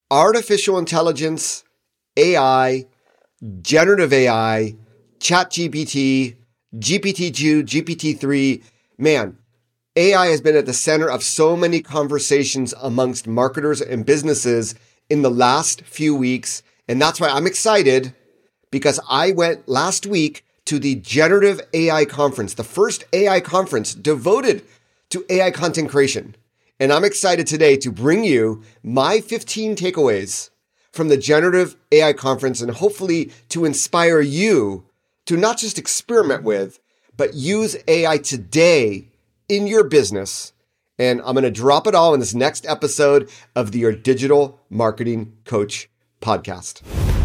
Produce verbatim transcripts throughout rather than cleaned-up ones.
artificial intelligence, A I, generative A I, ChatGPT, G P T two, G P T three. Man, A I has been at the center of so many conversations amongst marketers and businesses in the last few weeks. And that's why I'm excited, because I went last week to the Generative A I Conference, the first A I conference devoted to A I content creation. And I'm excited today to bring you my fifteen takeaways from the Generative A I Conference, and hopefully to inspire you to not just experiment with, but use A I today in your business. And I'm going to drop it all in this next episode of the Your Digital Marketing Coach podcast.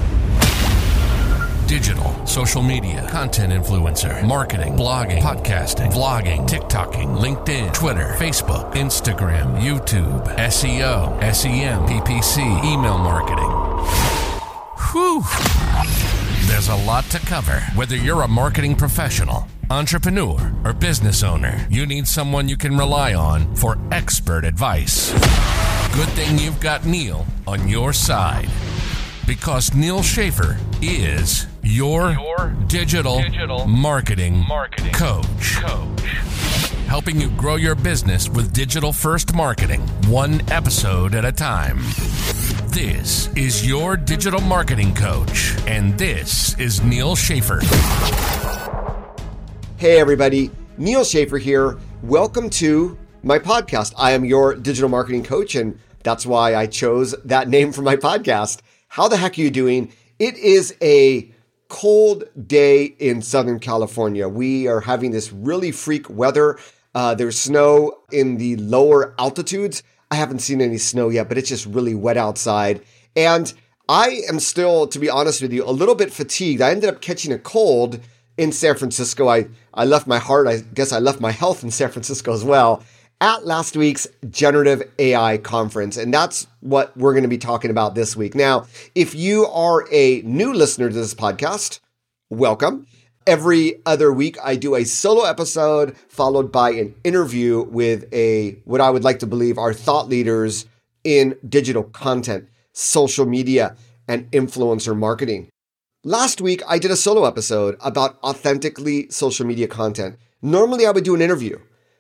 Digital, social media, content influencer, marketing, blogging, podcasting, vlogging, TikToking, LinkedIn, Twitter, Facebook, Instagram, YouTube, S E O, S E M, P P C, email marketing. Whew. There's a lot to cover. Whether you're a marketing professional, entrepreneur, or business owner, you need someone you can rely on for expert advice. Good thing you've got Neil on your side, because Neil Schaefer is your, your digital, digital marketing, marketing coach. coach. Helping you grow your business with digital-first marketing, one episode at a time. This is your digital marketing coach, and this is Neil Schaefer. Hey everybody, Neil Schaefer here. Welcome to my podcast. I am your digital marketing coach, and that's why I chose that name for my podcast. How the heck are you doing? It is a cold day in Southern California. We are having this really freak weather. Uh, there's snow in the lower altitudes. I haven't seen any snow yet, but it's just really wet outside. And I am still, to be honest with you, a little bit fatigued. I ended up catching a cold in San Francisco. I, I left my heart, I guess I left my health in San Francisco as well, at last week's Generative A I Conference. And that's what we're going to be talking about this week. Now, if you are a new listener to this podcast, welcome. Every other week, I do a solo episode followed by an interview with a, what I would like to believe are thought leaders in digital content, social media, and influencer marketing. Last week, I did a solo episode about authentically social media content. Normally, I would do an interview.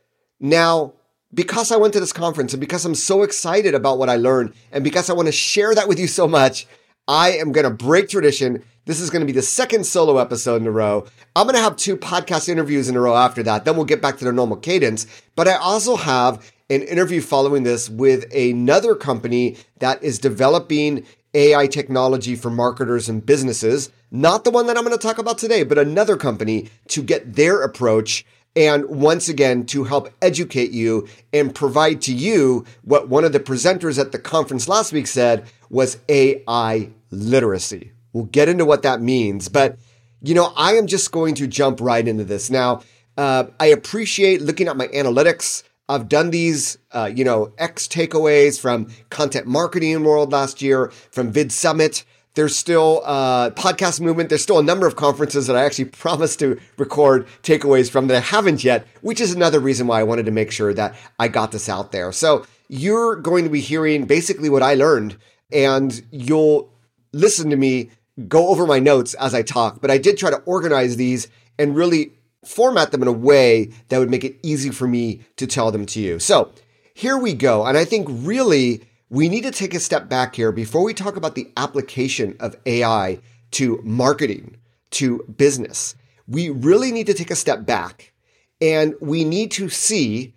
Now, because I went to this conference and because I'm so excited about what I learned and because I want to share that with you so much, I am going to break tradition. This is going to be the second solo episode in a row. I'm going to have two podcast interviews in a row after that. Then we'll get back to the normal cadence. But I also have an interview following this with another company that is developing A I technology for marketers and businesses. Not the one that I'm going to talk about today, but another company to get their approach. And once again, to help educate you and provide to you what one of the presenters at the conference last week said was A I literacy. We'll get into what that means. But, you know, I am just going to jump right into this. Now, uh, I appreciate looking at my analytics. I've done these, uh, you know, X takeaways from Content Marketing World last year, from Vid Summit. There's still uh podcast movement. There's still a number of conferences that I actually promised to record takeaways from that I haven't yet, which is another reason why I wanted to make sure that I got this out there. So you're going to be hearing basically what I learned, and you'll listen to me go over my notes as I talk. But I did try to organize these and really format them in a way that would make it easy for me to tell them to you. So here we go. And I think really we need to take a step back here before we talk about the application of A I to marketing, to business. We really need to take a step back, and we need to see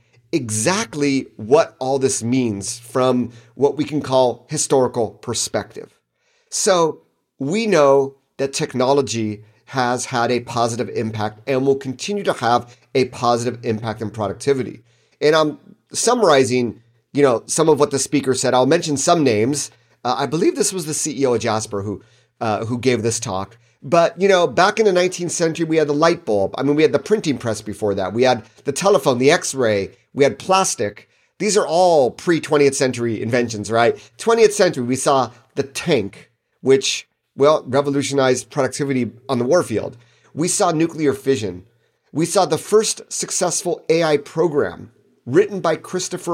exactly what all this means from what we can call historical perspective. So we know that technology has had a positive impact and will continue to have a positive impact on productivity. And I'm summarizing you know, some of what the speaker said. I'll mention some names. Uh, I believe this was the C E O of Jasper who uh, who gave this talk. But, you know, back in the nineteenth century, we had the light bulb. I mean, we had the printing press before that. We had the telephone, the X-ray. We had plastic. These are all pre-twentieth century inventions, right? twentieth century, we saw the tank, which, well, revolutionized productivity on the warfield. We saw nuclear fission. We saw the first successful A I program written by Christopher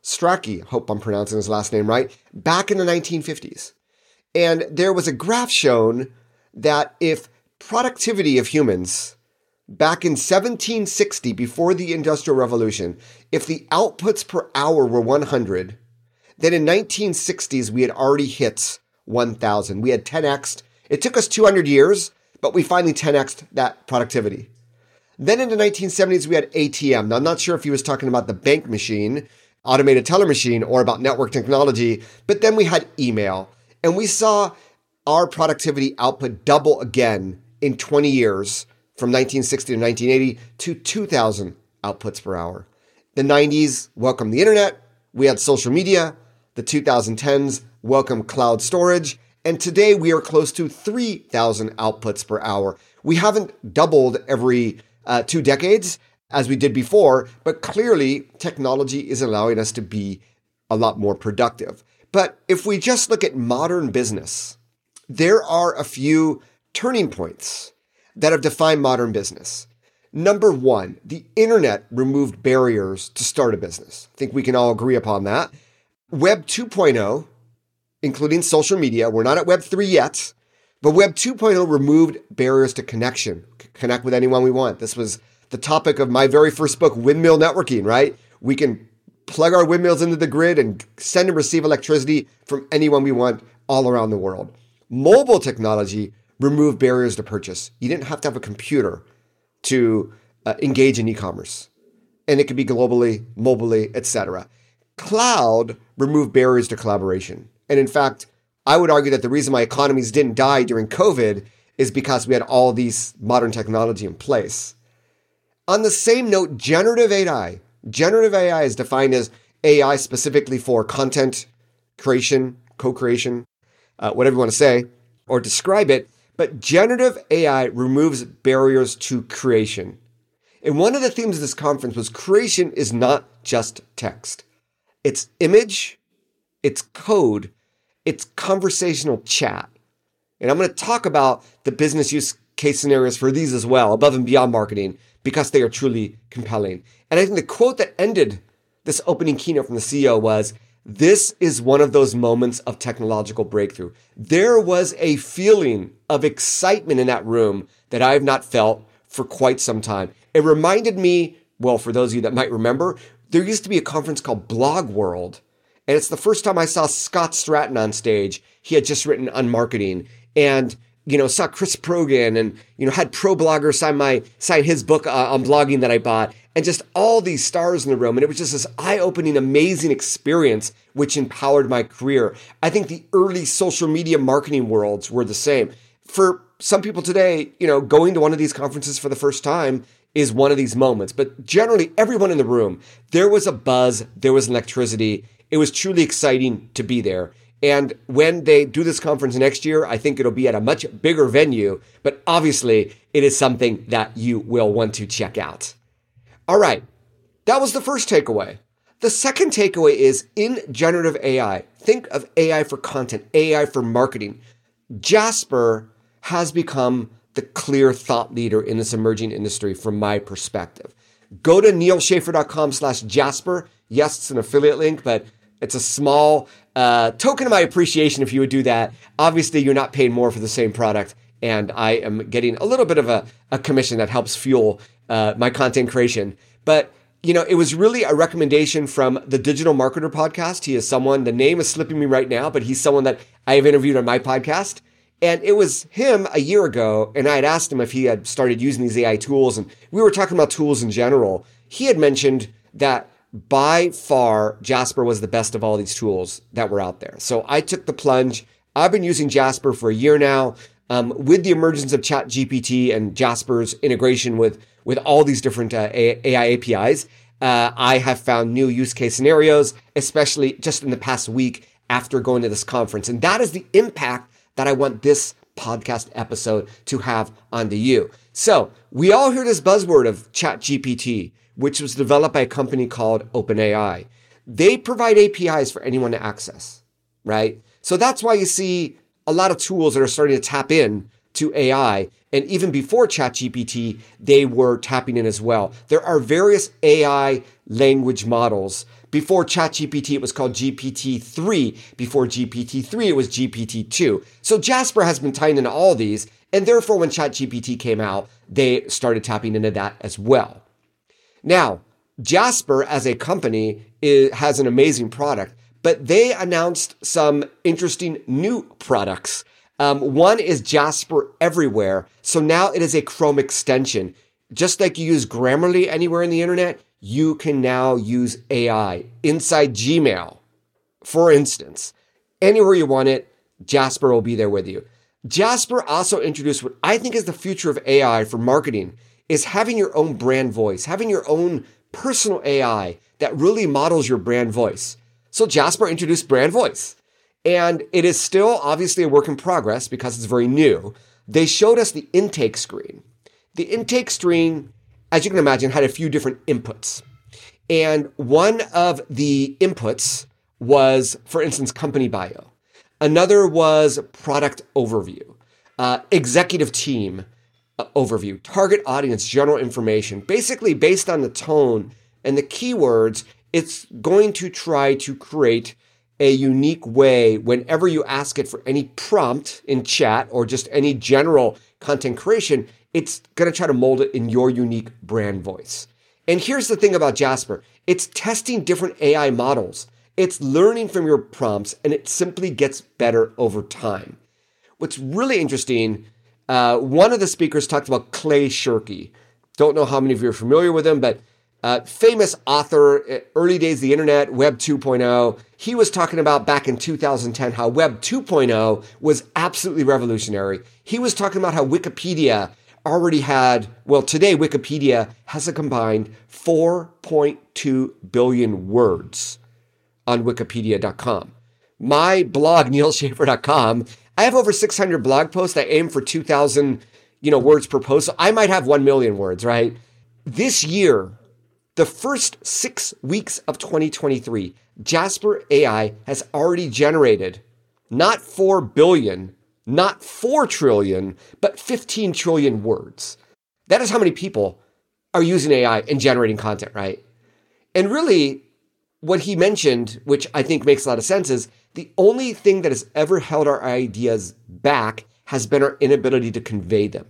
Strachey, hope I'm pronouncing his last name right, back in the nineteen fifties. And there was a graph shown that if productivity of humans back in seventeen sixty, before the Industrial Revolution, if the outputs per hour were one hundred, then in nineteen sixties, we had already hit one thousand. We had ten x'd. It took us two hundred years, but we finally ten x'd that productivity. Then in the nineteen seventies, we had A T M. Now, I'm not sure if he was talking about the bank machine, automated teller machine, or about network technology, but then we had email. And we saw our productivity output double again in twenty years, from nineteen sixty to nineteen eighty to two thousand outputs per hour. The nineties welcomed the internet. We had social media. The twenty tens welcomed cloud storage. And today we are close to three thousand outputs per hour. We haven't doubled every uh, two decades as we did before, but clearly technology is allowing us to be a lot more productive. But if we just look at modern business, there are a few turning points that have defined modern business. Number one, the internet removed barriers to start a business. I think we can all agree upon that. Web two point oh, including social media, we're not at Web three yet, but Web two point oh removed barriers to connection, connect with anyone we want. This was the topic of my very first book, Windmill Networking, right? We can plug our windmills into the grid and send and receive electricity from anyone we want all around the world. Mobile technology removed barriers to purchase. You didn't have to have a computer to uh, engage in e-commerce. And it could be globally, mobilely, et cetera. Cloud removed barriers to collaboration. And in fact, I would argue that the reason my economies didn't die during COVID is because we had all these modern technology in place. On the same note, generative A I. Generative A I is defined as A I specifically for content creation, co-creation, uh, whatever you want to say, or describe it. But generative A I removes barriers to creation. And one of the themes of this conference was creation is not just text. It's image, it's code, it's conversational chat. And I'm going to talk about the business use case scenarios for these as well, above and beyond marketing, because they are truly compelling. And I think the quote that ended this opening keynote from the C E O was, "This is one of those moments of technological breakthrough." There was a feeling of excitement in that room that I have not felt for quite some time. It reminded me, well, for those of you that might remember, there used to be a conference called Blog World. And it's the first time I saw Scott Stratton on stage. He had just written on marketing, and you know, saw Chris Progan, and you know, had ProBlogger sign my sign his book uh, on blogging that I bought, and just all these stars in the room. And it was just this eye-opening, amazing experience, which empowered my career. I think the early social media marketing worlds were the same. For some people today, you know, going to one of these conferences for the first time is one of these moments. But generally, everyone in the room, there was a buzz, there was electricity. It was truly exciting to be there. And when they do this conference next year, I think it'll be at a much bigger venue, but obviously it is something that you will want to check out. All right, that was the first takeaway. The second takeaway is in generative A I, think of A I for content, A I for marketing. Jasper has become the clear thought leader in this emerging industry from my perspective. Go to nealschaffer.com slash Jasper. Yes, it's an affiliate link, but it's a small uh, token of my appreciation if you would do that. Obviously, you're not paying more for the same product, and I am getting a little bit of a, a commission that helps fuel uh, my content creation. But, you know, it was really a recommendation from the Digital Marketer podcast. He is someone, the name is slipping me right now, but he's someone that I have interviewed on my podcast. And it was him a year ago, and I had asked him if he had started using these A I tools, and we were talking about tools in general. He had mentioned that by far, Jasper was the best of all these tools that were out there. So I took the plunge. I've been using Jasper for a year now. Um, with the emergence of ChatGPT and Jasper's integration with, with all these different uh, A I A P Is, uh, I have found new use case scenarios, especially just in the past week after going to this conference. And that is the impact that I want this podcast episode to have onto you. So we all hear this buzzword of ChatGPT, which was developed by a company called OpenAI. They provide A P Is for anyone to access, right? So that's why you see a lot of tools that are starting to tap in to A I. And even before ChatGPT, they were tapping in as well. There are various A I language models. Before ChatGPT, it was called G P T three. Before G P T three, it was G P T two. So Jasper has been tying into all these. And therefore, when ChatGPT came out, they started tapping into that as well. Now, Jasper as a company is, has an amazing product, but they announced some interesting new products. Um, one is Jasper Everywhere. So now it is a Chrome extension. Just like you use Grammarly anywhere in the internet, you can now use A I inside Gmail. For instance, anywhere you want it, Jasper will be there with you. Jasper also introduced what I think is the future of A I for marketing, is having your own brand voice, having your own personal A I that really models your brand voice. So Jasper introduced brand voice. And it is still obviously a work in progress because it's very new. They showed us the intake screen. The intake screen, as you can imagine, had a few different inputs. And one of the inputs was, for instance, company bio. Another was product overview, uh, executive team uh, overview, target audience, general information. Basically, based on the tone and the keywords, it's going to try to create a unique way whenever you ask it for any prompt in chat or just any general content creation, it's going to try to mold it in your unique brand voice. And here's the thing about Jasper. It's testing different A I models. It's learning from your prompts, and it simply gets better over time. What's really interesting, uh, one of the speakers talked about Clay Shirky. Don't know how many of you are familiar with him, but Uh, famous author, early days of the internet, Web two point oh. He was talking about back in two thousand ten how Web two point oh was absolutely revolutionary. He was talking about how Wikipedia already had, well, today Wikipedia has a combined four point two billion words on wikipedia dot com. My blog, neil schaefer dot com, I have over six hundred blog posts. I aim for two thousand, you know, words per post. So I might have one million words, right? This year, the first six weeks of twenty twenty-three, Jasper A I has already generated not four billion, not four trillion, but fifteen trillion words. That is how many people are using A I and generating content, right? And really, what he mentioned, which I think makes a lot of sense, is the only thing that has ever held our ideas back has been our inability to convey them.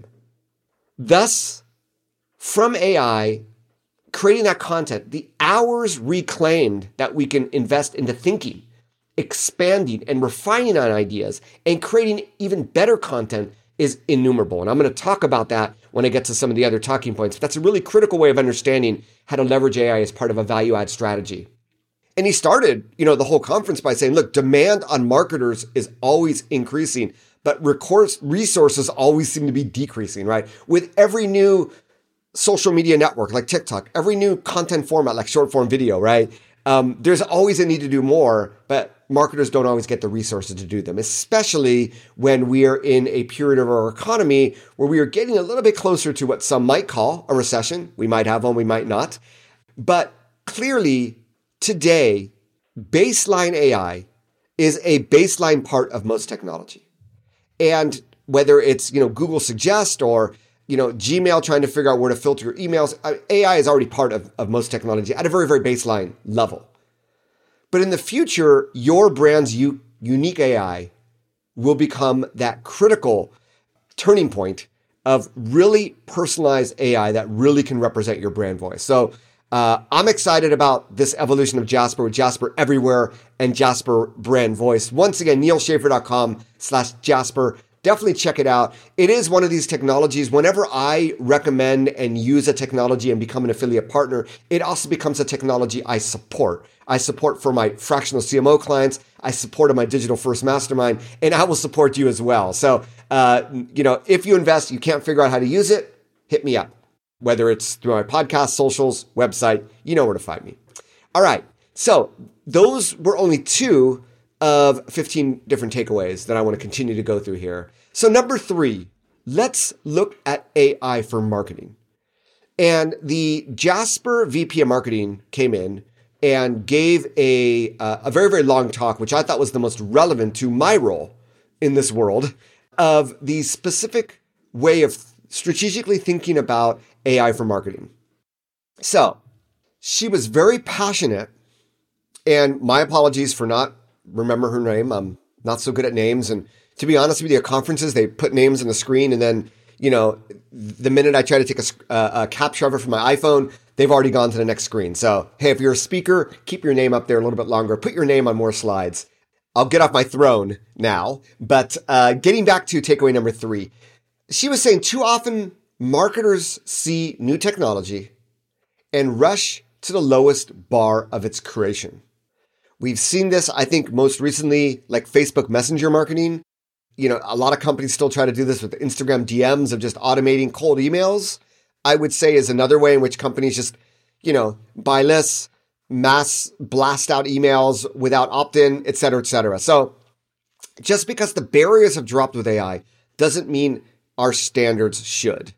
Thus, from A I, creating that content, the hours reclaimed that we can invest into thinking, expanding and refining on ideas, and creating even better content is innumerable. And I'm going to talk about that when I get to some of the other talking points. But that's a really critical way of understanding how to leverage A I as part of a value add strategy. And he started, you know, the whole conference by saying, look, demand on marketers is always increasing, but recourse resources always seem to be decreasing, right? With every new social media network like TikTok, every new content format like short form video, right? Um, there's always a need to do more, but marketers don't always get the resources to do them, especially when we are in a period of our economy where we are getting a little bit closer to what some might call a recession. We might have one, we might not. But clearly today, baseline A I is a baseline part of most technology. And whether it's, you know, Google Suggest or you know, Gmail trying to figure out where to filter your emails. A I is already part of, of most technology at a very, very baseline level. But in the future, your brand's u- unique A I will become that critical turning point of really personalized A I that really can represent your brand voice. So uh, I'm excited about this evolution of Jasper with Jasper Everywhere and Jasper Brand Voice. Once again, neil schaefer dot com slash Jasper. Definitely check it out. It is one of these technologies. Whenever I recommend and use a technology and become an affiliate partner, it also becomes a technology I support. I support for my fractional C M O clients. I support my digital first mastermind, and I will support you as well. So, uh, you know, if you invest, you can't figure out how to use it, hit me up. Whether it's through my podcast, socials, website, you know where to find me. All right. So those were only two of fifteen different takeaways that I want to continue to go through here. So number three, let's look at A I for marketing. And the Jasper V P of marketing came in and gave a, uh, a very, very long talk, which I thought was the most relevant to my role in this world. of the specific way of strategically thinking about A I for marketing. So she was very passionate, and my apologies for not remember her name. I'm not so good at names. And to be honest with you, at conferences, they put names on the screen, and then, you know, the minute I try to take a, a, a capture of it from my iPhone, they've already gone to the next screen. So, hey, if you're a speaker, keep your name up there a little bit longer. Put your name on more slides. I'll get off my throne now. But uh, getting back to takeaway number three, she was saying too often marketers see new technology and rush to the lowest bar of its creation. We've seen this, I think, most recently, like Facebook Messenger marketing. You know, a lot of companies still try to do this with Instagram D Ms of just automating cold emails. I would say is another way in which companies just, you know, buy lists, mass blast out emails without opt-in, et cetera, et cetera. So just because the barriers have dropped with A I doesn't mean our standards should.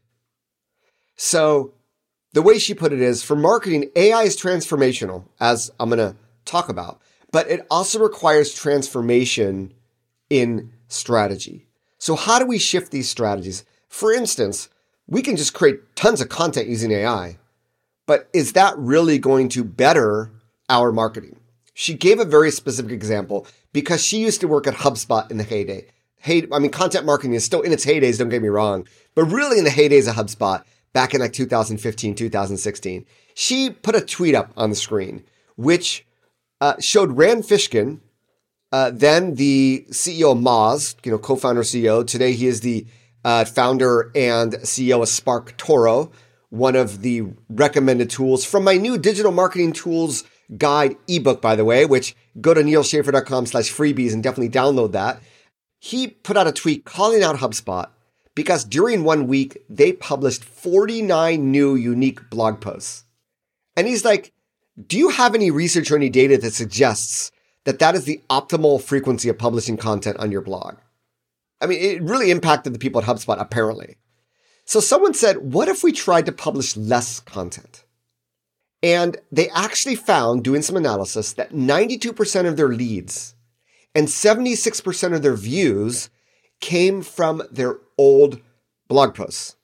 So the way she put it is, for marketing, A I is transformational, as I'm going to talk about, but it also requires transformation in strategy. So how do we shift these strategies? For instance, we can just create tons of content using A I, but is that really going to better our marketing? She gave a very specific example because she used to work at HubSpot in the heyday. Hey, I mean, content marketing is still in its heydays, don't get me wrong, but really in the heydays of HubSpot, back in like two thousand fifteen, two thousand sixteen, she put a tweet up on the screen, which uh, showed Rand Fishkin, uh, then the C E O of Moz, you know, co-founder C E O. Today, he is the uh, founder and C E O of SparkToro, one of the recommended tools from my new digital marketing tools guide ebook, by the way, which go to neilschaefer.com slash freebies and definitely download that. He put out a tweet calling out HubSpot because during one week, they published forty-nine new unique blog posts. And he's like, do you have any research or any data that suggests that that is the optimal frequency of publishing content on your blog? I mean, it really impacted the people at HubSpot, apparently. So someone said, what if we tried to publish less content? And they actually found, doing some analysis, that ninety-two percent of their leads and seventy-six percent of their views came from their old blog posts.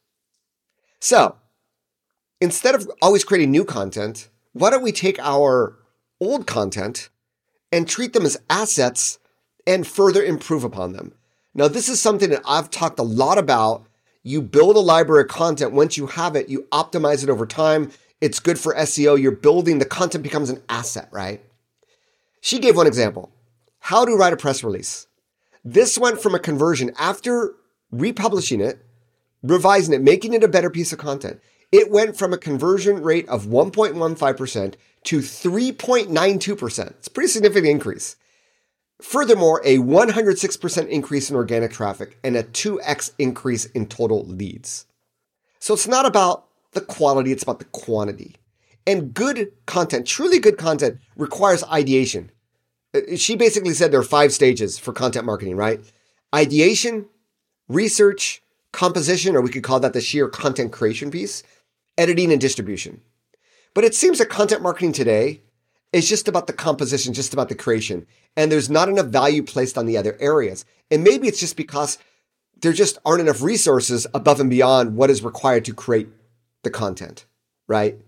So instead of always creating new content, why don't we take our old content and treat them as assets and further improve upon them? Now, this is something that I've talked a lot about. You build a library of content. Once you have it, you optimize it over time. It's good for S E O. You're building, the content becomes an asset, right? She gave one example. How to write a press release. This went from a conversion after republishing it, revising it, making it a better piece of content. It went from a conversion rate of one point one five percent to three point nine two percent. It's a pretty significant increase. Furthermore, a one hundred six percent increase in organic traffic and a two x increase in total leads. So it's not about the quality, it's about the quantity. And good content, truly good content, requires ideation. She basically said there are five stages for content marketing, right? Ideation, research, composition, or we could call that the sheer content creation piece, editing, and distribution. But it seems that content marketing today is just about the composition, just about the creation. And there's not enough value placed on the other areas. And maybe it's just because there just aren't enough resources above and beyond what is required to create the content, right?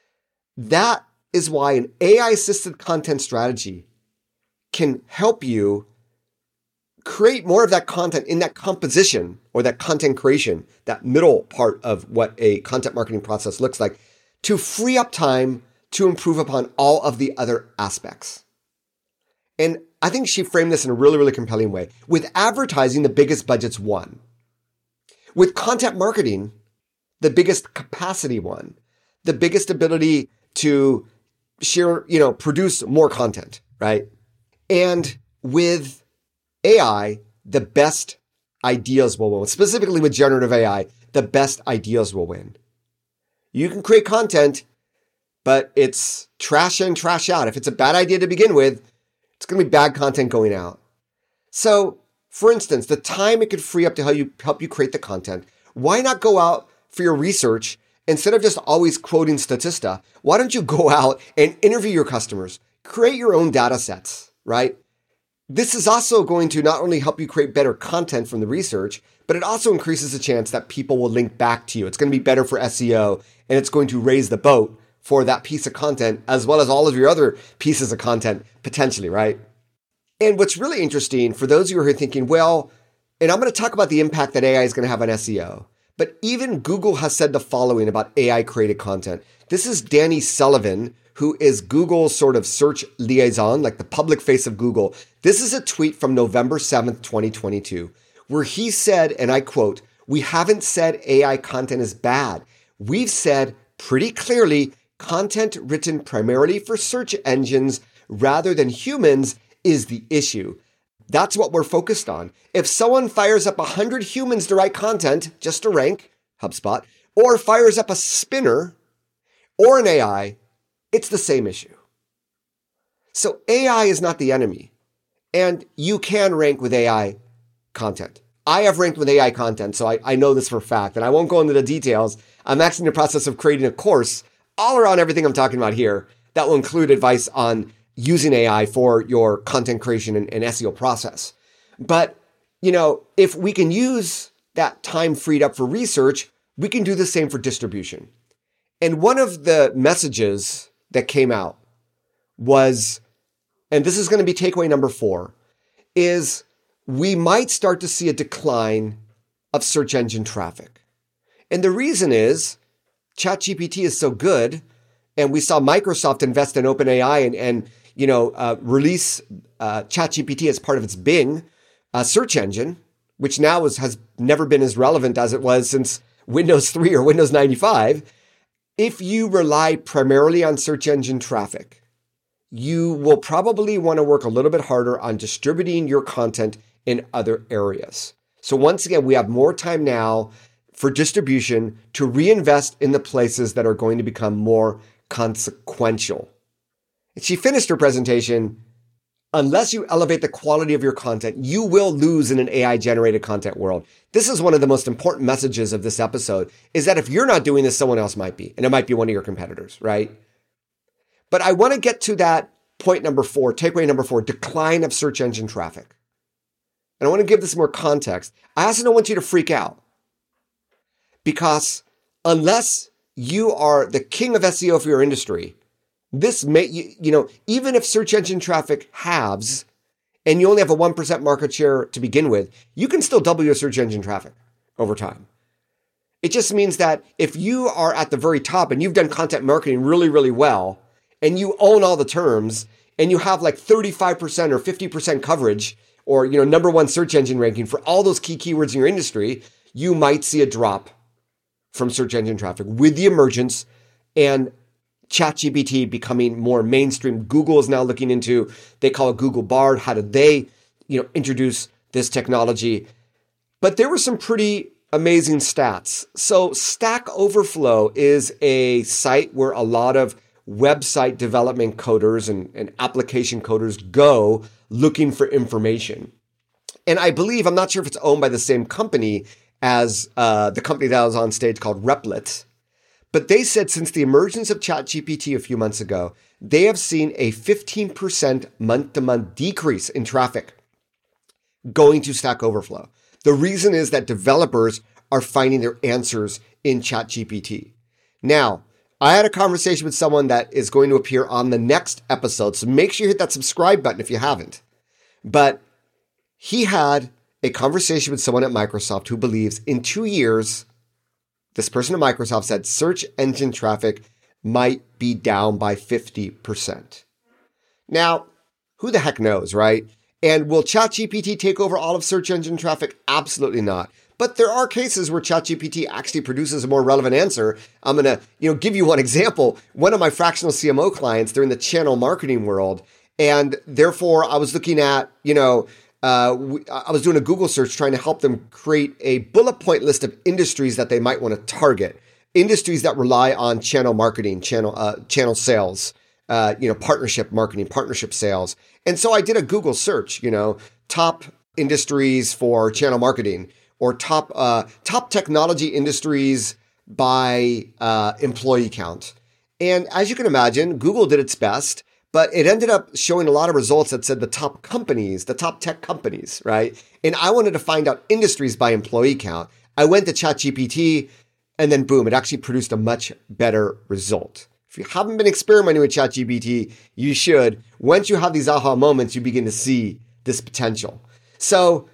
That is why an A I-assisted content strategy can help you create more of that content in that composition or that content creation, that middle part of what a content marketing process looks like, to free up time to improve upon all of the other aspects. And I think she framed this in a really, really compelling way. With advertising, the biggest budget's won. With content marketing, the biggest capacity won. The biggest ability to share, you know, produce more content, right? And with A I, the best ideas will win. Specifically with generative A I, the best ideas will win. You can create content, but it's trash in, trash out. If it's a bad idea to begin with, it's going to be bad content going out. So, for instance, the time it could free up to help you, help you create the content, why not go out for your research instead of just always quoting Statista? Why don't you go out and interview your customers, create your own data sets, right? This is also going to not only help you create better content from the research, but it also increases the chance that people will link back to you. It's going to be better for S E O, and it's going to raise the boat for that piece of content, as well as all of your other pieces of content, potentially, right? And what's really interesting for those of you who are thinking, well, and I'm going to talk about the impact that A I is going to have on S E O, but even Google has said the following about A I-created content. This is Danny Sullivan, who is Google's sort of search liaison, like the public face of Google. This is a tweet from November seventh, twenty twenty-two, where he said, and I quote, "We haven't said A I content is bad. We've said pretty clearly content written primarily for search engines rather than humans is the issue. That's what we're focused on. If someone fires up one hundred humans to write content, just to rank, HubSpot, or fires up a spinner or an A I, it's the same issue." So A I is not the enemy, and you can rank with A I content. I have ranked with A I content, so I, I know this for a fact, and I won't go into the details. I'm actually in the process of creating a course all around everything I'm talking about here that will include advice on using A I for your content creation and, and S E O process. But, you know, if we can use that time freed up for research, we can do the same for distribution. And one of the messages that came out was, and this is going to be takeaway number four, is we might start to see a decline of search engine traffic. And the reason is ChatGPT is so good, and we saw Microsoft invest in OpenAI and, and you know, uh, release uh, ChatGPT as part of its Bing uh, search engine, which now is, has never been as relevant as it was since Windows three or Windows ninety-five. If you rely primarily on search engine traffic, you will probably want to work a little bit harder on distributing your content in other areas. So once again, we have more time now for distribution to reinvest in the places that are going to become more consequential. And she finished her presentation, unless you elevate the quality of your content, you will lose in an A I-generated content world. This is one of the most important messages of this episode, is that if you're not doing this, someone else might be, and it might be one of your competitors, right? But I want to get to that point number four, takeaway number four, decline of search engine traffic. And I want to give this more context. I also don't want you to freak out, because unless you are the king of S E O for your industry, this may, you, you know, even if search engine traffic halves and you only have a one percent market share to begin with, you can still double your search engine traffic over time. It just means that if you are at the very top and you've done content marketing really, really well, and you own all the terms, and you have like thirty-five percent or fifty percent coverage, or, you know, number one search engine ranking for all those key keywords in your industry, you might see a drop from search engine traffic with the emergence and ChatGPT becoming more mainstream. Google is now looking into, they call it Google Bard. How did they, you know, introduce this technology? But there were some pretty amazing stats. So Stack Overflow is a site where a lot of website development coders and, and application coders go looking for information. And I believe, I'm not sure if it's owned by the same company as uh, the company that was on stage called Replit, but they said since the emergence of ChatGPT a few months ago, they have seen a fifteen percent month-to-month decrease in traffic going to Stack Overflow. The reason is that developers are finding their answers in ChatGPT. Now, I had a conversation with someone that is going to appear on the next episode, so make sure you hit that subscribe button if you haven't. But he had a conversation with someone at Microsoft who believes in two years, this person at Microsoft said search engine traffic might be down by fifty percent. Now, who the heck knows, right? And will ChatGPT take over all of search engine traffic? Absolutely not. But there are cases where ChatGPT actually produces a more relevant answer. I'm going to, you know, give you one example. One of my fractional C M O clients, they're in the channel marketing world. And therefore, I was looking at, you know, uh, I was doing a Google search trying to help them create a bullet point list of industries that they might want to target. Industries that rely on channel marketing, channel uh, channel sales, uh, you know, partnership marketing, partnership sales. And so I did a Google search, you know, top industries for channel marketing, or top uh, top technology industries by uh, employee count. And as you can imagine, Google did its best, but it ended up showing a lot of results that said the top companies, the top tech companies, right? And I wanted to find out industries by employee count. I went to ChatGPT, and then boom, it actually produced a much better result. If you haven't been experimenting with ChatGPT, you should. Once you have these aha moments, you begin to see this potential. So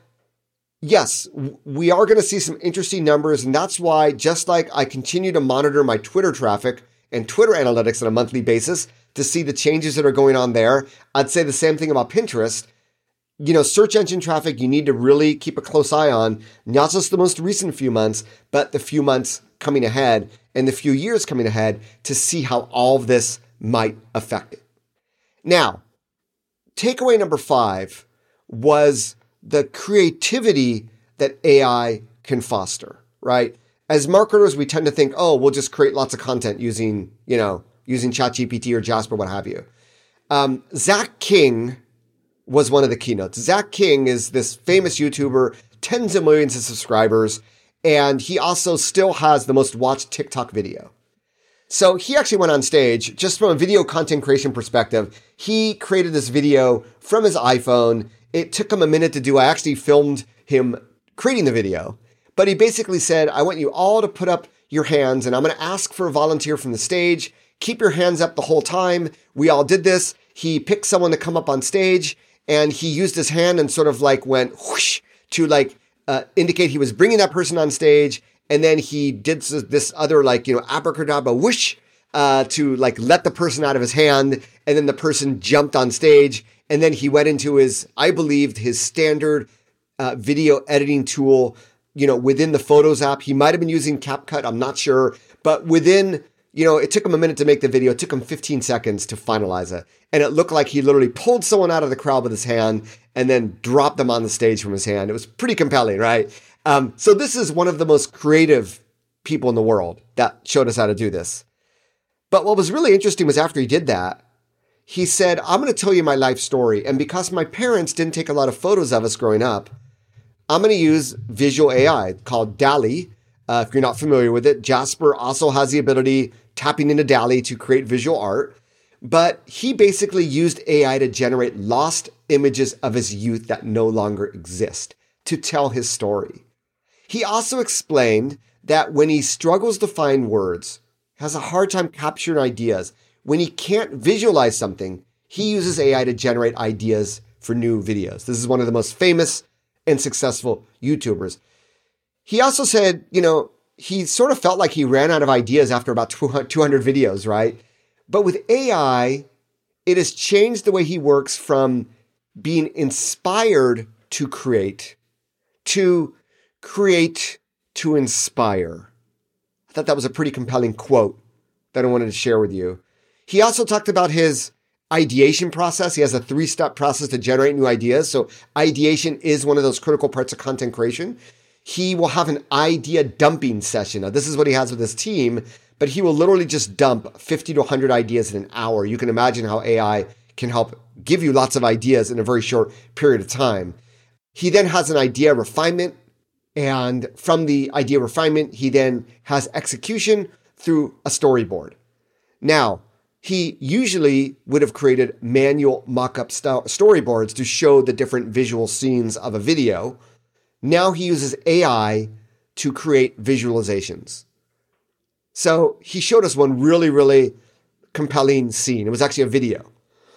yes, we are going to see some interesting numbers, and that's why, just like I continue to monitor my Twitter traffic and Twitter analytics on a monthly basis to see the changes that are going on there, I'd say the same thing about Pinterest. You know, search engine traffic, you need to really keep a close eye on, not just the most recent few months, but the few months coming ahead and the few years coming ahead to see how all of this might affect it. Now, takeaway number five was the creativity that A I can foster, right? As marketers, we tend to think, oh, we'll just create lots of content using, you know, using ChatGPT or Jasper, what have you. Um, Zach King was one of the keynotes. Zach King is this famous YouTuber, tens of millions of subscribers, and he also still has the most watched TikTok video. So he actually went on stage, just from a video content creation perspective. He created this video from his iPhone. It took him a minute to do. I actually filmed him creating the video. But he basically said, I want you all to put up your hands, and I'm going to ask for a volunteer from the stage. Keep your hands up the whole time. We all did this. He picked someone to come up on stage, and he used his hand and sort of like went whoosh to like uh, indicate he was bringing that person on stage. And then he did this other like, you know, abracadabra whoosh uh, to like let the person out of his hand. And then the person jumped on stage. And then he went into his, I believed, his standard uh, video editing tool, you know, within the Photos app. He might have been using CapCut. I'm not sure. But within, you know, it took him a minute to make the video. It took him fifteen seconds to finalize it. And it looked like he literally pulled someone out of the crowd with his hand and then dropped them on the stage from his hand. It was pretty compelling, right? Um, so this is one of the most creative people in the world that showed us how to do this. But what was really interesting was after he did that, he said, I'm going to tell you my life story. And because my parents didn't take a lot of photos of us growing up, I'm going to use visual A I called DALL-E. Uh, if you're not familiar with it, Jasper also has the ability, tapping into DALL-E, to create visual art. But he basically used A I to generate lost images of his youth that no longer exist to tell his story. He also explained that when he struggles to find words, has a hard time capturing ideas, when he can't visualize something, he uses A I to generate ideas for new videos. This is one of the most famous and successful YouTubers. He also said, you know, he sort of felt like he ran out of ideas after about two hundred videos, right? But with A I, it has changed the way he works from being inspired to create to create to inspire. I thought that was a pretty compelling quote that I wanted to share with you. He also talked about his ideation process. He has a three-step process to generate new ideas. So ideation is one of those critical parts of content creation. He will have an idea dumping session. Now, this is what he has with his team, but he will literally just dump fifty to one hundred ideas in an hour. You can imagine how A I can help give you lots of ideas in a very short period of time. He then has an idea refinement. And from the idea refinement, he then has execution through a storyboard. Now, he usually would have created manual mock-up st- storyboards to show the different visual scenes of a video. Now he uses A I to create visualizations. So he showed us one really, really compelling scene. It was actually a video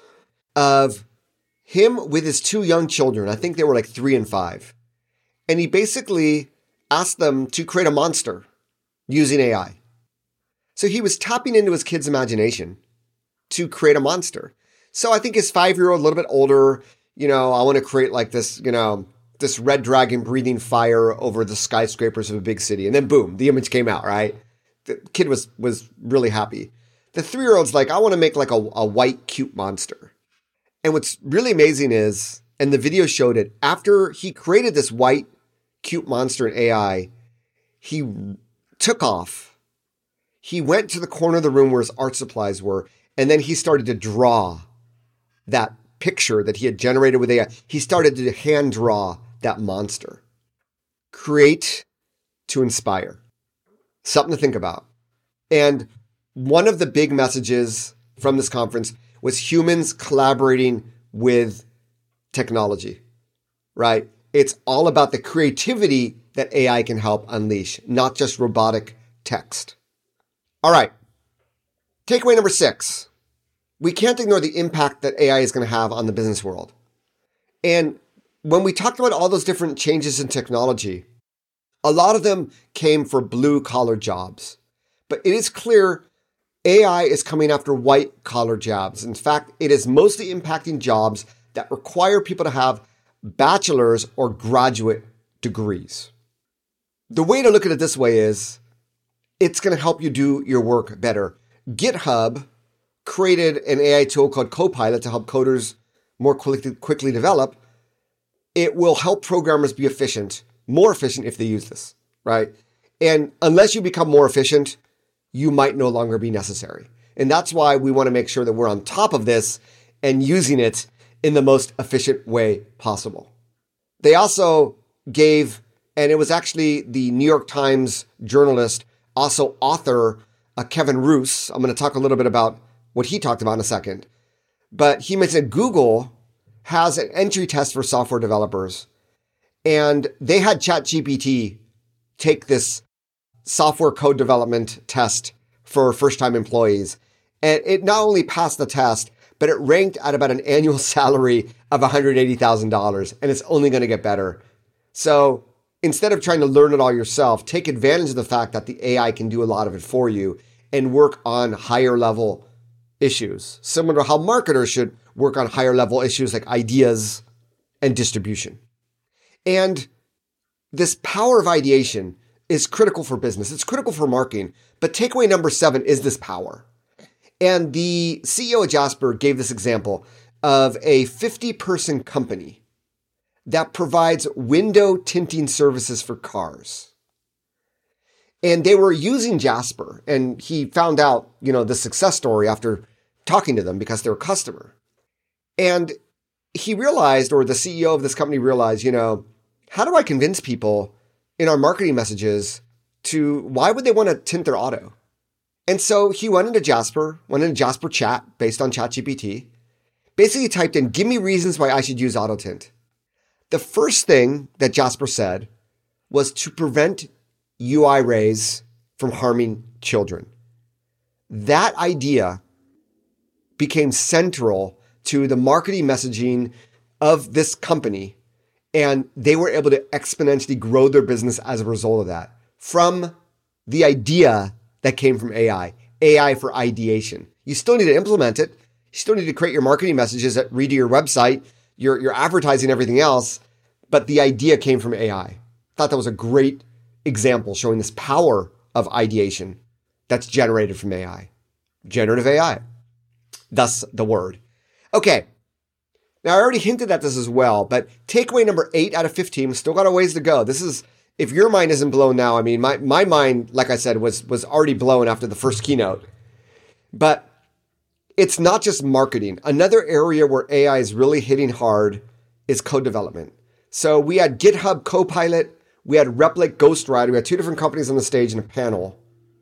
of him with his two young children. I think they were like three and five. And he basically asked them to create a monster using A I. So he was tapping into his kid's imagination to create a monster. So I think his five-year-old, a little bit older, you know, I want to create like this, you know, this red dragon breathing fire over the skyscrapers of a big city. And then boom, the image came out, right? The kid was was really happy. The three-year-old's like, I want to make like a, a white, cute monster. And what's really amazing is, and the video showed it, after he created this white, cute monster in A I, he took off. He went to the corner of the room where his art supplies were, and then he started to draw that picture that he had generated with A I. He started to hand draw that monster. Create to inspire. Something to think about. And one of the big messages from this conference was humans collaborating with technology, right? It's all about the creativity that A I can help unleash, not just robotic text. All right. Takeaway number six. We can't ignore the impact that A I is going to have on the business world. And when we talked about all those different changes in technology, a lot of them came for blue-collar jobs. But it is clear A I is coming after white-collar jobs. In fact, it is mostly impacting jobs that require people to have bachelor's or graduate degrees. The way to look at it this way is it's going to help you do your work better. GitHub created an A I tool called Copilot to help coders more quickly, quickly develop. It will help programmers be efficient, more efficient if they use this, right? And unless you become more efficient, you might no longer be necessary. And that's why we want to make sure that we're on top of this and using it in the most efficient way possible. They also gave, and it was actually the New York Times journalist, also author, uh, Kevin Roose. I'm going to talk a little bit about what he talked about in a second. But he mentioned Google has an entry test for software developers. And they had ChatGPT take this software code development test for first-time employees. And it not only passed the test, but it ranked at about an annual salary of one hundred eighty thousand dollars. And it's only going to get better. So instead of trying to learn it all yourself, take advantage of the fact that the A I can do a lot of it for you and work on higher level issues, similar to how marketers should work on higher level issues like ideas and distribution. And this power of ideation is critical for business. It's critical for marketing. But takeaway number seven is this power. And the C E O of Jasper gave this example of a fifty-person company that provides window tinting services for cars. And they were using Jasper. And he found out, you know, the success story after talking to them because they're a customer. And he realized, or the C E O of this company realized, you know, how do I convince people in our marketing messages to, why would they want to tint their auto? And so he went into Jasper, went into Jasper Chat based on ChatGPT, basically typed in, give me reasons why I should use auto tint. The first thing that Jasper said was to prevent U I rays from harming children. That idea became central to the marketing messaging of this company, and they were able to exponentially grow their business as a result of that. From the idea that came from A I, A I for ideation. You still need to implement it. You still need to create your marketing messages that read to your website, your, your advertising, everything else. But the idea came from A I. I thought that was a great example showing this power of ideation that's generated from A I. Generative A I. Thus the word. Okay. Now I already hinted at this as well, but takeaway number eight out of fifteen, still got a ways to go. This is, if your mind isn't blown now, I mean, my, my mind, like I said, was, was already blown after the first keynote. But it's not just marketing. Another area where A I is really hitting hard is code development. So we had GitHub Copilot, we had Replit Ghostwriter, we had two different companies on the stage in a panel.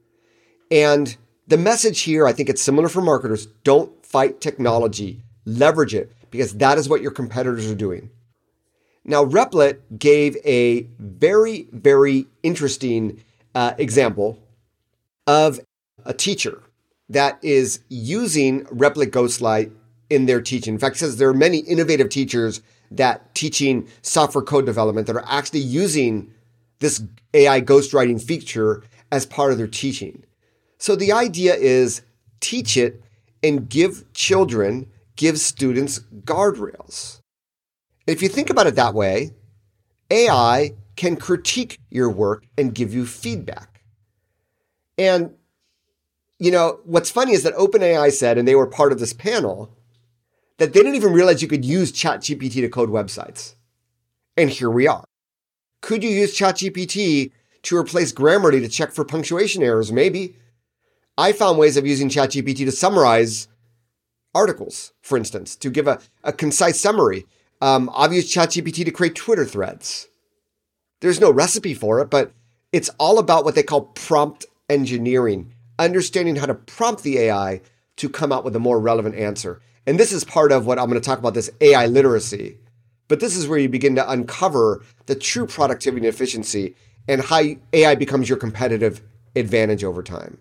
And the message here, I think it's similar for marketers, don't fight technology, leverage it, because that is what your competitors are doing. Now, Replit gave a very, very interesting uh, example of a teacher that is using Replit Ghostwriter in their teaching. In fact, it says there are many innovative teachers that teaching software code development that are actually using this A I ghostwriting feature as part of their teaching. So the idea is teach it and give children, give students guardrails. If you think about it that way, A I can critique your work and give you feedback. And, you know, what's funny is that OpenAI said, and they were part of this panel, that they didn't even realize you could use ChatGPT to code websites. And here we are. Could you use ChatGPT to replace Grammarly to check for punctuation errors? Maybe. I found ways of using ChatGPT to summarize articles, for instance, to give a, a concise summary. Um, I've used ChatGPT to create Twitter threads. There's no recipe for it, but it's all about what they call prompt engineering, understanding how to prompt the A I to come out with a more relevant answer. And this is part of what I'm going to talk about, this A I literacy. But this is where you begin to uncover the true productivity and efficiency and how A I becomes your competitive advantage over time.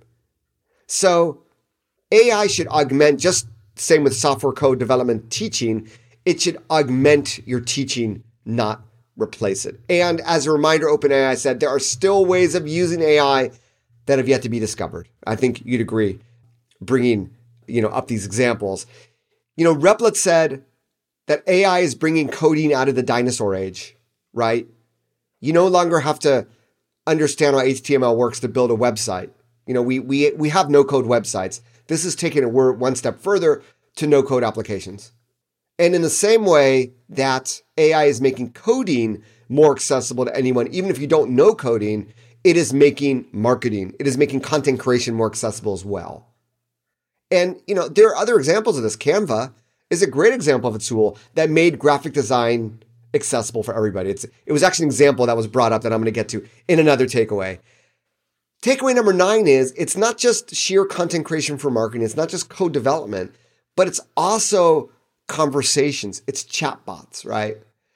So A I should augment, just same with software code development teaching, it should augment your teaching, not replace it. And as a reminder, OpenAI said there are still ways of using A I that have yet to be discovered. I think you'd agree, bringing you know up these examples. You know, Replit said that A I is bringing coding out of the dinosaur age, right? You no longer have to understand how H T M L works to build a website. You know, we we we have no-code websites. This is taking it one step further to no-code applications. And in the same way that A I is making coding more accessible to anyone, even if you don't know coding, it is making marketing, it is making content creation more accessible as well. And, you know, there are other examples of this. Canva is a great example of a tool that made graphic design accessible for everybody. It's, it was actually an example that was brought up that I'm going to get to in another takeaway. Takeaway number nine is it's not just sheer content creation for marketing. It's not just code development, but it's also conversations. It's chatbots, right?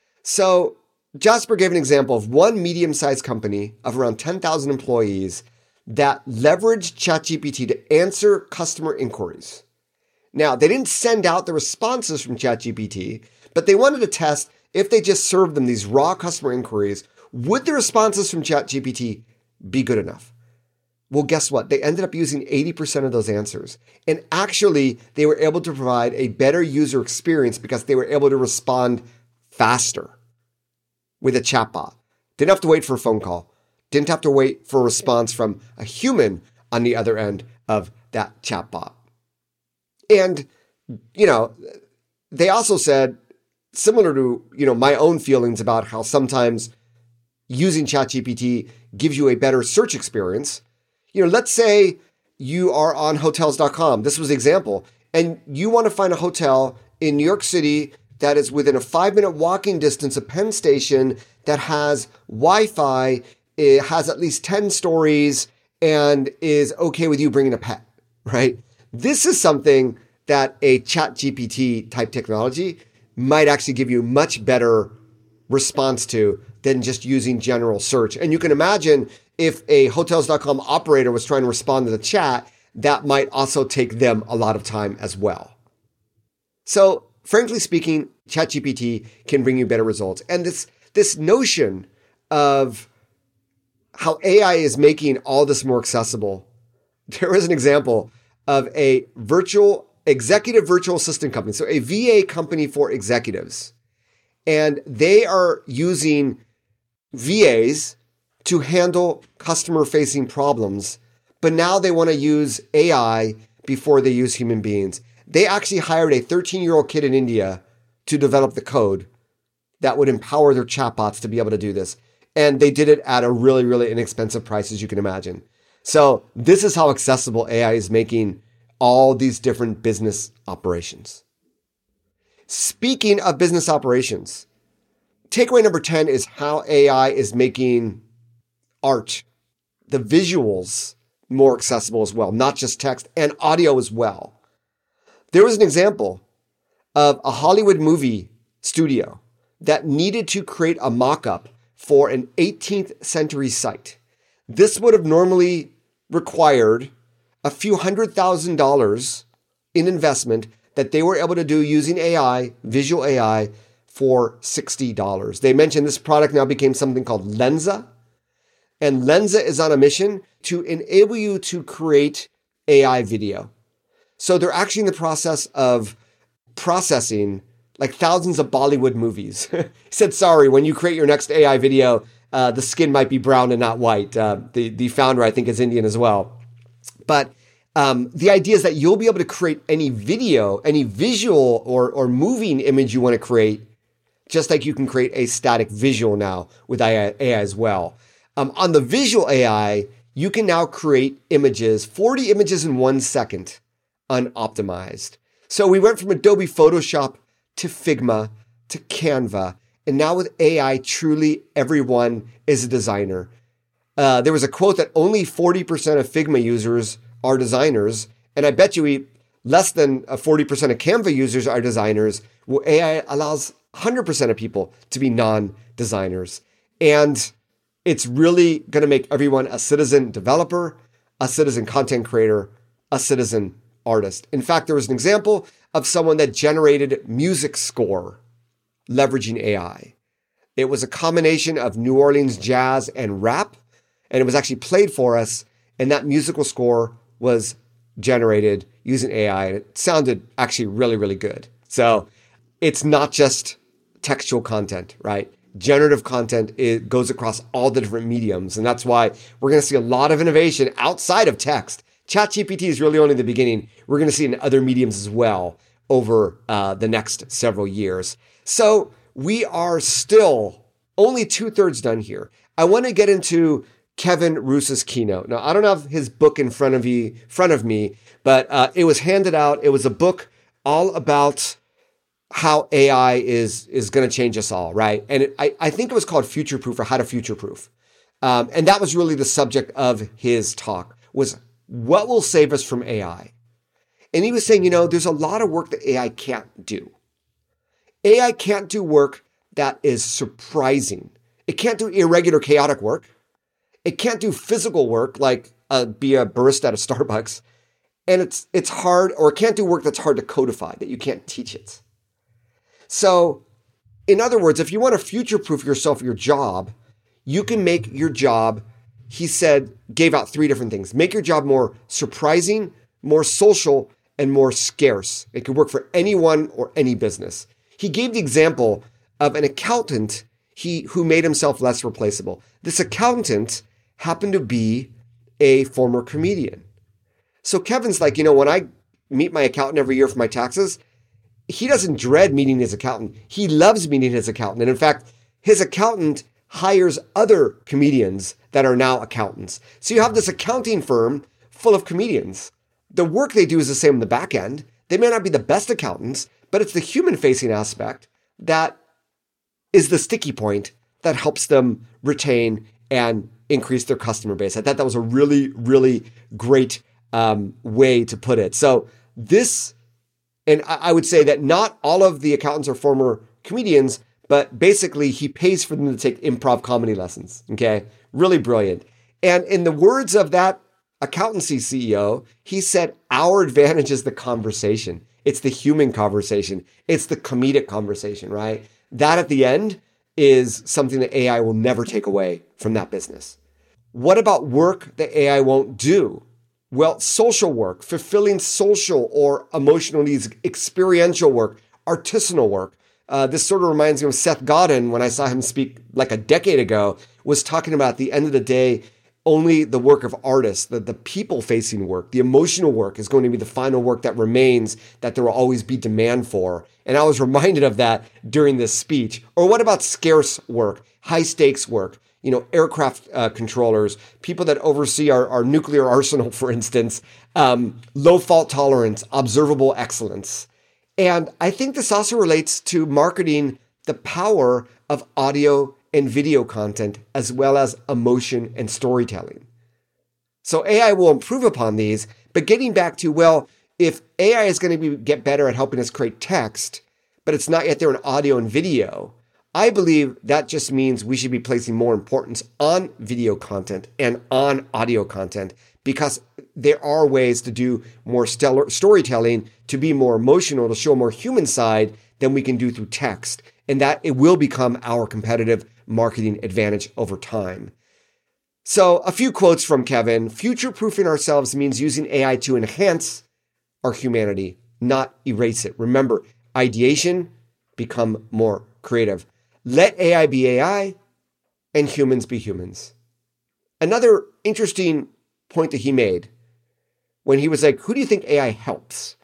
So Jasper gave an example of one medium-sized company of around ten thousand employees that leveraged ChatGPT to answer customer inquiries. Now, they didn't send out the responses from ChatGPT, but they wanted to test if they just served them these raw customer inquiries, would the responses from ChatGPT be good enough? Well, guess what? They ended up using eighty percent of those answers. And actually, they were able to provide a better user experience because they were able to respond faster with a chatbot. Didn't have to wait for a phone call. Didn't have to wait for a response from a human on the other end of that chatbot. And, you know, they also said, similar to, you know, my own feelings about how sometimes using ChatGPT gives you a better search experience. You know, let's say you are on hotels dot com. This was an example. And you want to find a hotel in New York City that is within a five-minute walking distance of Penn Station, that has Wi-Fi, it has at least ten stories, and is okay with you bringing a pet, right? This is something that a ChatGPT type technology might actually give you much better response to than just using general search. And you can imagine if a hotels dot com operator was trying to respond to the chat, that might also take them a lot of time as well. So frankly speaking, ChatGPT can bring you better results. And this, this notion of how A I is making all this more accessible. There is an example of a virtual executive virtual assistant company. So a V A company for executives. And they are using V As to handle customer-facing problems, but now they want to use A I before they use human beings. They actually hired a thirteen-year-old kid in India to develop the code that would empower their chatbots to be able to do this. And they did it at a really, really inexpensive price, as you can imagine. So this is how accessible A I is making all these different business operations. Speaking of business operations, takeaway number ten is how A I is making art, the visuals, more accessible as well, not just text, and audio as well. There was an example of a Hollywood movie studio that needed to create a mock-up for an eighteenth century site. This would have normally required a few hundred thousand dollars in investment that they were able to do using A I, visual A I, for sixty dollars. They mentioned this product now became something called Lensa. And Lensa is on a mission to enable you to create A I video. So they're actually in the process of processing like thousands of Bollywood movies. He said, sorry, when you create your next A I video, uh, the skin might be brown and not white. Uh, the, the founder, I think, is Indian as well. But um, the idea is that you'll be able to create any video, any visual or, or moving image you want to create, just like you can create a static visual now with A I, A I as well. Um, on the visual A I, you can now create images, forty images in one second, unoptimized. So we went from Adobe Photoshop to Figma to Canva, and now with A I, truly everyone is a designer. Uh, there was a quote that only forty percent of Figma users are designers, and I bet you we, less than forty percent of Canva users are designers. Well, A I allows one hundred percent of people to be non-designers. And it's really going to make everyone a citizen developer, a citizen content creator, a citizen artist. In fact, there was an example of someone that generated music score leveraging A I. It was a combination of New Orleans jazz and rap, and it was actually played for us, and that musical score was generated using A I, and it sounded actually really, really good. So it's not just textual content, right? Generative content, it goes across all the different mediums, and that's why we're going to see a lot of innovation outside of text. ChatGPT is really only the beginning. We're going to see in other mediums as well over uh, the next several years. So we are still only two-thirds done here. I want to get into Kevin Roos's keynote. Now, I don't have his book in front of you, front of me, but uh, it was handed out. It was a book all about how A I is is going to change us all, right? And it, I, I think it was called Future Proof or How to Future Proof. Um, and that was really the subject of his talk, was what will save us from A I? And he was saying, you know, there's a lot of work that A I can't do. A I can't do work that is surprising. It can't do irregular, chaotic work. It can't do physical work like uh, be a barista at a Starbucks. And it's it's hard, or it can't do work that's hard to codify, that you can't teach it. So, in other words, if you want to future-proof yourself, your job, you can make your job, he said, gave out three different things. Make your job more surprising, more social, and more scarce. It could work for anyone or any business. He gave the example of an accountant he who made himself less replaceable. This accountant happened to be a former comedian. So Kevin's like, you know, when I meet my accountant every year for my taxes, he doesn't dread meeting his accountant. He loves meeting his accountant. And in fact, his accountant hires other comedians that are now accountants. So you have this accounting firm full of comedians. The work they do is the same in the back end. They may not be the best accountants, but it's the human-facing aspect that is the sticky point that helps them retain and increase their customer base. I thought that was a really, really great um, way to put it. So this, and I would say that not all of the accountants are former comedians, but basically he pays for them to take improv comedy lessons. Okay. Really brilliant. And in the words of that accountancy C E O, he said, our advantage is the conversation. It's the human conversation. It's the comedic conversation, right? That at the end is something that A I will never take away from that business. What about work that A I won't do? Well, social work, fulfilling social or emotional needs, experiential work, artisanal work. Uh, this sort of reminds me of Seth Godin when I saw him speak like a decade ago, was talking about at the end of the day, only the work of artists, the, the people-facing work, the emotional work is going to be the final work that remains, that there will always be demand for. And I was reminded of that during this speech. Or what about scarce work, high-stakes work? You know, aircraft uh, controllers, people that oversee our, our nuclear arsenal, for instance, um, low fault tolerance, observable excellence. And I think this also relates to marketing the power of audio and video content, as well as emotion and storytelling. So A I will improve upon these, but getting back to, well, if A I is going to be, get better at helping us create text, but it's not yet there in audio and video, I believe that just means we should be placing more importance on video content and on audio content, because there are ways to do more stellar storytelling, to be more emotional, to show a more human side than we can do through text. And that it will become our competitive marketing advantage over time. So a few quotes from Kevin. Future-proofing ourselves means using A I to enhance our humanity, not erase it. Remember, ideation, become more creative. Let A I be A I and humans be humans. Another interesting point that he made when he was like, who do you think A I helps?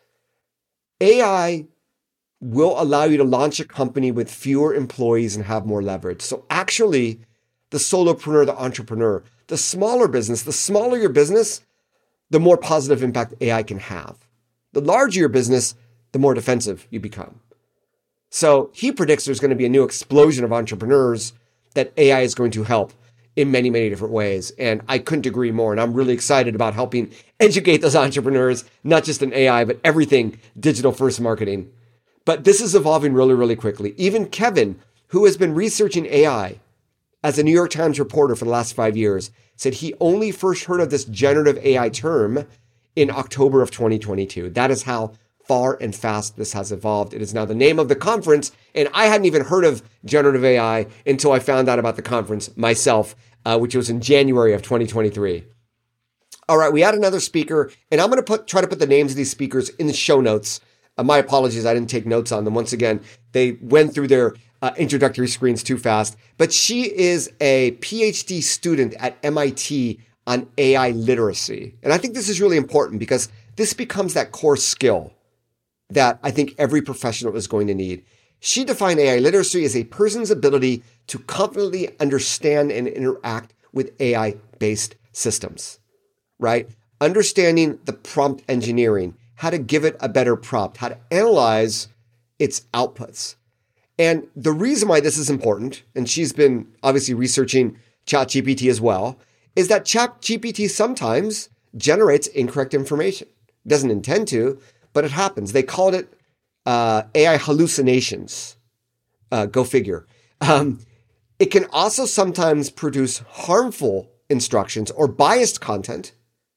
A I will allow you to launch a company with fewer employees and have more leverage. So actually, the solopreneur, the entrepreneur, the smaller business, the smaller your business, the more positive impact A I can have. The larger your business, the more defensive you become. So he predicts there's going to be a new explosion of entrepreneurs that A I is going to help in many, many different ways. And I couldn't agree more. And I'm really excited about helping educate those entrepreneurs, not just in A I, but everything digital first marketing. But this is evolving really, really quickly. Even Kevin, who has been researching A I as a New York Times reporter for the last five years, said he only first heard of this generative A I term in October of twenty twenty-two. That is how far and fast this has evolved. It is now the name of the conference, and I hadn't even heard of generative A I until I found out about the conference myself, uh, which was in January of twenty twenty-three. All right, we had another speaker, and I'm going to put try to put the names of these speakers in the show notes. Uh, my apologies, I didn't take notes on them. Once again, they went through their uh, introductory screens too fast. But she is a P H D student at M I T on A I literacy. And I think this is really important because this becomes that core skill that I think every professional is going to need. She defined A I literacy as a person's ability to confidently understand and interact with A I-based systems, right? Understanding the prompt engineering, how to give it a better prompt, how to analyze its outputs. And the reason why this is important, and she's been obviously researching ChatGPT as well, is that ChatGPT sometimes generates incorrect information. It doesn't intend to, but it happens. They called it uh, A I hallucinations. Uh, go figure. Um, it can also sometimes produce harmful instructions or biased content,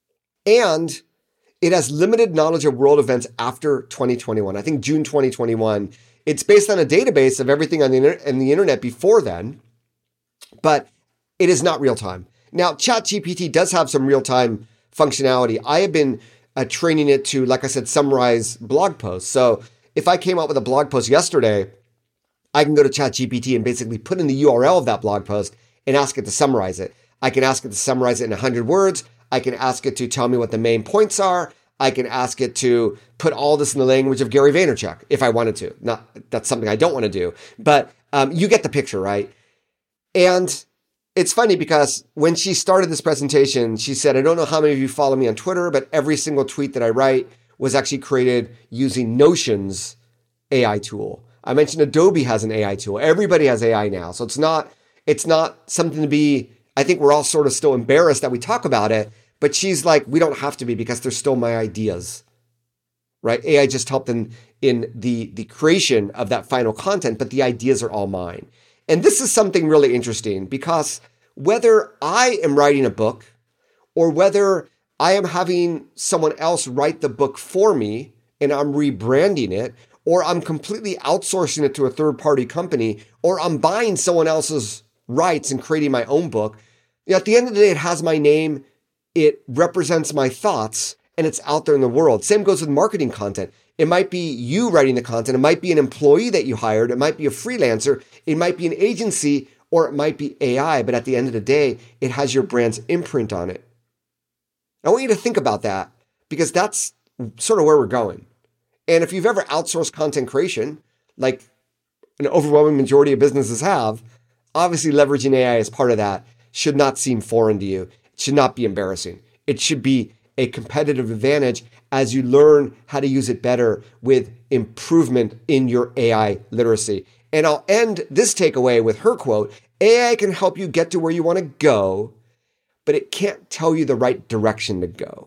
and it has limited knowledge of world events after twenty twenty-one. I think June twenty twenty-one. It's based on a database of everything on the, inter- on the internet before then, but it is not real time. Now, ChatGPT does have some real time functionality. I have been uh, training it to, like I said, summarize blog posts. So if I came out with a blog post yesterday, I can go to ChatGPT and basically put in the U R L of that blog post and ask it to summarize it. I can ask it to summarize it in one hundred words. I can ask it to tell me what the main points are. I can ask it to put all this in the language of Gary Vaynerchuk if I wanted to. Not, that's something I don't want to do, but um, you get the picture, right? And it's funny because when she started this presentation, she said, I don't know how many of you follow me on Twitter, but every single tweet that I write was actually created using Notion's A I tool. I mentioned Adobe has an A I tool. Everybody has A I now. So it's not, it's not something to be, I think we're all sort of still embarrassed that we talk about it, but she's like, we don't have to be because they're still my ideas, right? A I just helped in, in the, the creation of that final content, but the ideas are all mine. And this is something really interesting because whether I am writing a book or whether I am having someone else write the book for me and I'm rebranding it, or I'm completely outsourcing it to a third-party company, or I'm buying someone else's rights and creating my own book, you know, at the end of the day, it has my name, it represents my thoughts, and it's out there in the world. Same goes with marketing content. It might be you writing the content. It might be an employee that you hired. It might be a freelancer. It might be an agency, or it might be A I. But at the end of the day, it has your brand's imprint on it. I want you to think about that because that's sort of where we're going. And if you've ever outsourced content creation, like an overwhelming majority of businesses have, obviously leveraging A I as part of that should not seem foreign to you. It should not be embarrassing. It should be a competitive advantage as you learn how to use it better with improvement in your A I literacy. And I'll end this takeaway with her quote, A I can help you get to where you want to go, but it can't tell you the right direction to go.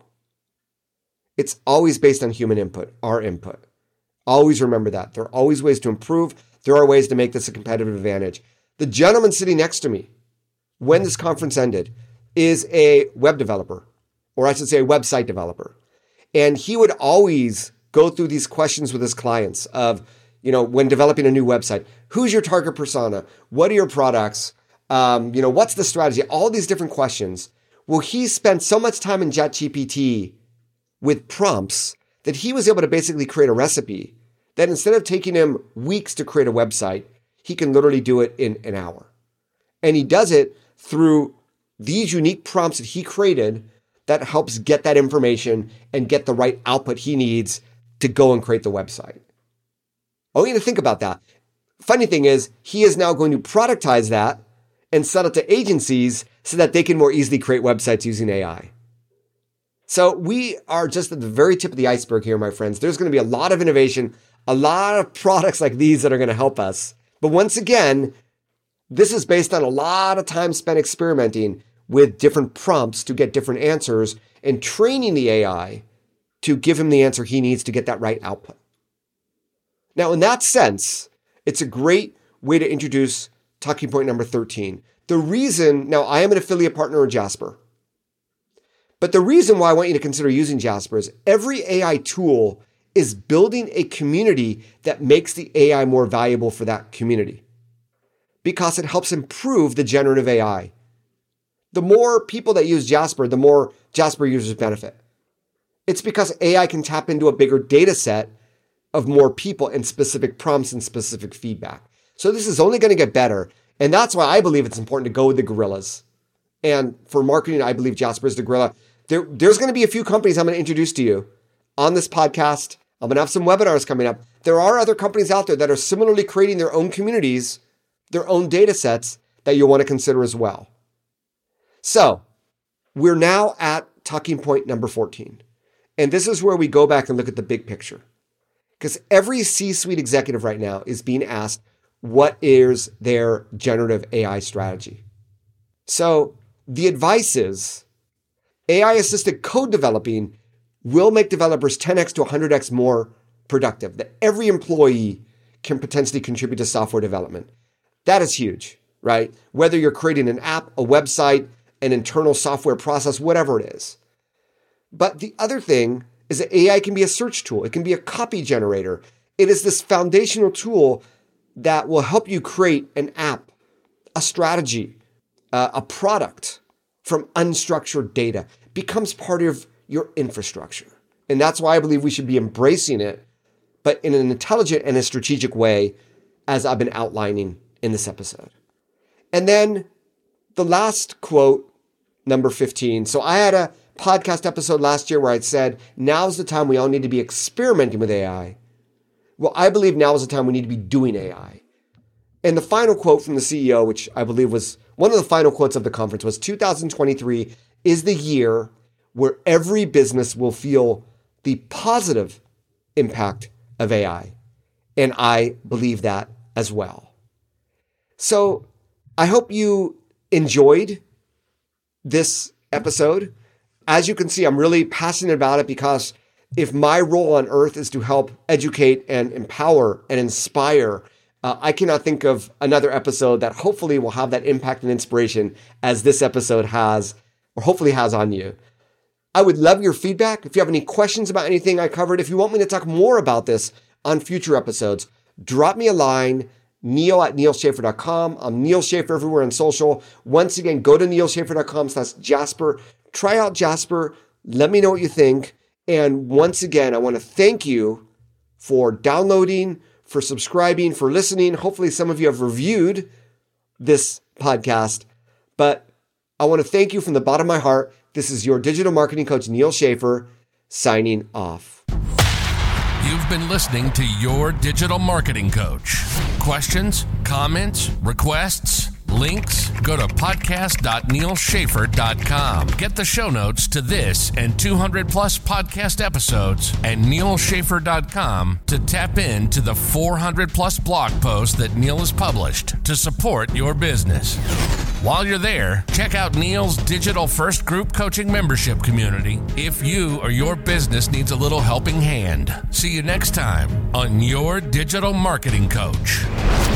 It's always based on human input, our input. Always remember that. There are always ways to improve. There are ways to make this a competitive advantage. The gentleman sitting next to me, when this conference ended, is a web developer, or I should say a website developer. And he would always go through these questions with his clients of, you know, when developing a new website, who's your target persona? What are your products? Um, you know, what's the strategy? All these different questions. Well, he spent so much time in ChatGPT with prompts that he was able to basically create a recipe that instead of taking him weeks to create a website, he can literally do it in an hour. And he does it through these unique prompts that he created that helps get that information and get the right output he needs to go and create the website. I want you to think about that. Funny thing is, he is now going to productize that and sell it to agencies so that they can more easily create websites using A I. So we are just at the very tip of the iceberg here, my friends. There's going to be a lot of innovation, a lot of products like these that are going to help us. But once again, This is based on a lot of time spent experimenting with different prompts to get different answers and training the A I to give him the answer he needs to get that right output. Now, in that sense, it's a great way to introduce talking point number thirteen. The reason, now I am an affiliate partner of Jasper, but the reason why I want you to consider using Jasper is every A I tool is building a community that makes the A I more valuable for that community because it helps improve the generative A I. The more people that use Jasper, the more Jasper users benefit. It's because A I can tap into a bigger data set of more people and specific prompts and specific feedback. So this is only going to get better. And that's why I believe it's important to go with the gorillas. And for marketing, I believe Jasper is the gorilla. There, there's going to be a few companies I'm going to introduce to you on this podcast. I'm going to have some webinars coming up. There are other companies out there that are similarly creating their own communities, their own data sets that you'll want to consider as well. So we're now at talking point number fourteen. And this is where we go back and look at the big picture. Because every C-suite executive right now is being asked, what is their generative A I strategy? So the advice is A I-assisted code developing will make developers ten x to one hundred x more productive, that every employee can potentially contribute to software development. That is huge, right? Whether you're creating an app, a website, an internal software process, whatever it is. But the other thing is that A I can be a search tool. It can be a copy generator. It is this foundational tool that will help you create an app, a strategy, uh, a product from unstructured data. It becomes part of your infrastructure. And that's why I believe we should be embracing it, but in an intelligent and a strategic way, as I've been outlining in this episode. And then the last quote, number fifteen. So I had a podcast episode last year where I said, now's the time we all need to be experimenting with A I. Well, I believe now is the time we need to be doing A I. And the final quote from the C E O, which I believe was one of the final quotes of the conference, was two thousand twenty-three is the year where every business will feel the positive impact of A I. And I believe that as well. So I hope you enjoyed this episode. As you can see, I'm really passionate about it because if my role on earth is to help educate and empower and inspire, uh, I cannot think of another episode that hopefully will have that impact and inspiration as this episode has, or hopefully has on you. I would love your feedback. If you have any questions about anything I covered, if you want me to talk more about this on future episodes, drop me a line, Neil at neil schaefer dot com. I'm Neil Schaefer everywhere on social. Once again, go to neil schaefer dot com slash Jasper. Try out Jasper. Let me know what you think. And once again, I want to thank you for downloading, for subscribing, for listening. Hopefully some of you have reviewed this podcast, but I want to thank you from the bottom of my heart. This is your digital marketing coach, Neil Schaefer, signing off. You've been listening to Your Digital Marketing Coach. Questions, comments, requests, links? Go to podcast dot neil schaefer dot com. Get the show notes to this and two hundred plus podcast episodes at neil schaefer dot com to tap into the four hundred plus blog posts that Neil has published to support your business. While you're there, check out Neil's Digital First Group Coaching Membership Community if you or your business needs a little helping hand. See you next time on Your Digital Marketing Coach.